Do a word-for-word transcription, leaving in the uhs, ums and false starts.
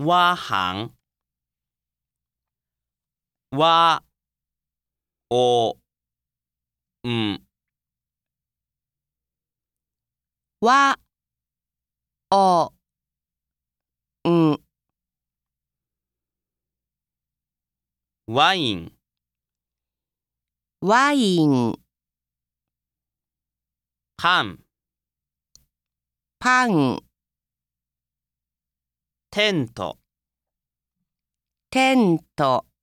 わはん、わ、お、ん、 わ、お、ん、 ワイン、 ワイン、 パン、 パン、 テント。 テント。